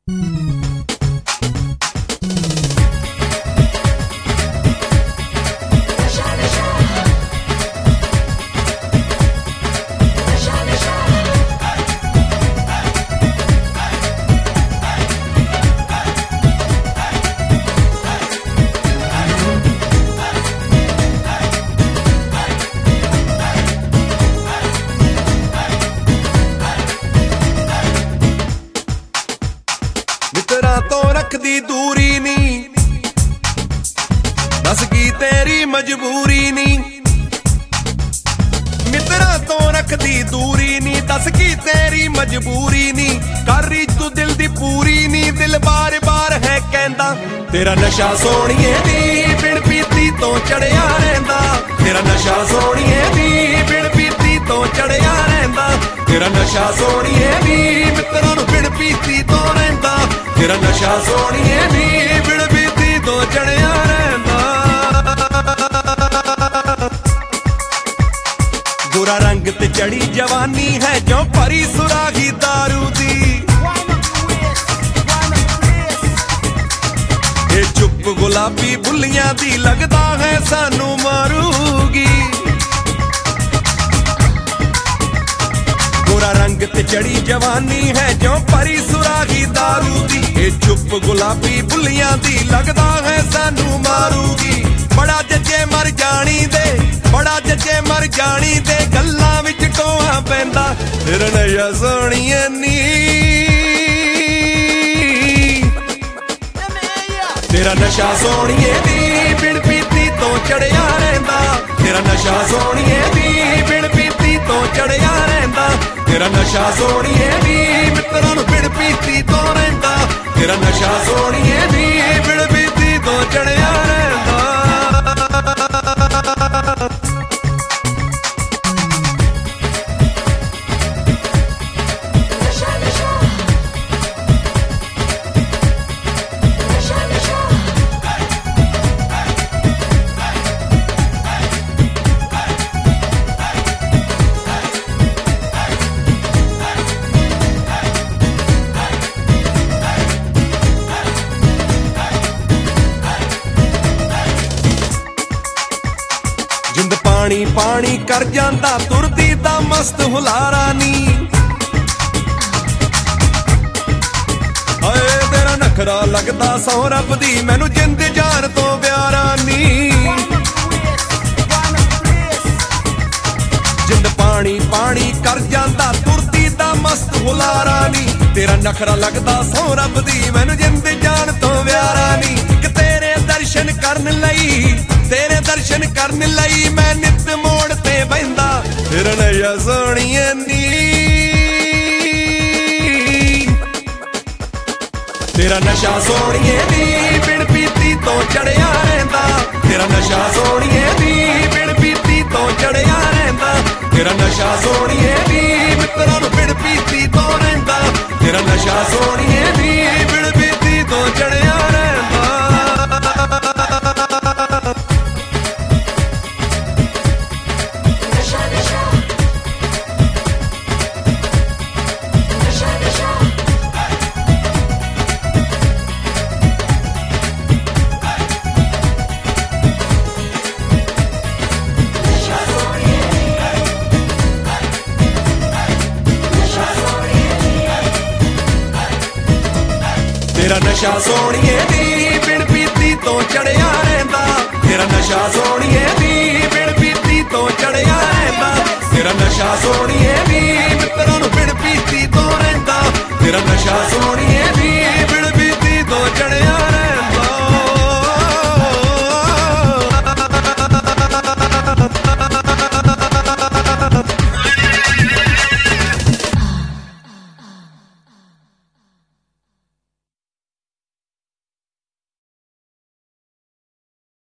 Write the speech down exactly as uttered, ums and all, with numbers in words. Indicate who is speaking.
Speaker 1: मित्तरां तो रखदी दूरी नी, दस की तेरी मजबूरी नी। मित्तरां तो रखदी दूरी नी, दस की तेरी मजबूरी नी। कर री तू दिल दी पूरी नी, दिल बार बार है कहंदा तेरा नशा सोहणीए नी बिन पीती तो चढ़िया रहिंदा। तेरा नशा सोहणीए नी बिन पीती तो चढ़िया रहिंदा। तेरा नशा सोहणीए नी मित्तरां नूं बिन पीती तो रहिंदा। तेरा नशा सोहणीए नी बिन पीती तो चढ़िया रहिंदा। गोरा रंग ते चढ़ी जवानी है जो भरी सुराही दारू दी। ये चुप गुलाबी बुल्लियां दी लगदा है सानू मारूगी। गोरा रंग ते चढ़ी जवानी है जो भरी सुराही दारू दी। ये चुप गुलाबी बुल्लियां दी लगदा है सानू मारूगी। बड़ा जजे मर जानी दे, बड़ा जजे मर जानी दे, गल्लां विच टोआ पैंदा तेरा नशा सोहणीए नी। तेरा नशा सोहणीए नी बिन पीती तो चढ़िया रहिंदा। तेरा नशा सोहणीए नी बिन पीती तो चढ़िया रहिंदा। तेरा नशा सोहणीए नी मित्तरां नूं बिन पीती तो रहिंदा। तेरा नशा सोहणीए नी बिन पीती तो चढ़िया रहिंदा। जिंद पानी पानी कर जांदा तुरदी दा मस्त हुलारा नी। हाय तेरा नखरा लगदा सौ रब दी मैनू जिंद जान तो प्यारा नी। जिंद पानी पानी कर जांदा तुरदी दा मस्त हुलारा नी। तेरा नखरा लगदा सौ रब दी मैनू जिंद जान तो प्यारा नी। कि तेरे दर्शन करन लई, तेरे दर्शन करन लई मैं नित मोड़ ते बहिंदा। तेरा नशा सोहणीए नी। तेरा नशा सोहणीए नी बिन पीती तो चढ़िया रहिंदा। तेरा नशा सोहणीए नी बिन पीती तो चढ़िया रहिंदा। तेरा नशा सोहणीए नी मित्तरां नूं बिन पीती तो रहिंदा। तेरा नशा सोहणीए नी बिन पीती तो चढ़िया रहिंदा। तेरा नशा सोहणीए नी बिन पीती तो चढ़िया रहिंदा। तेरा नशा सोहणीए नी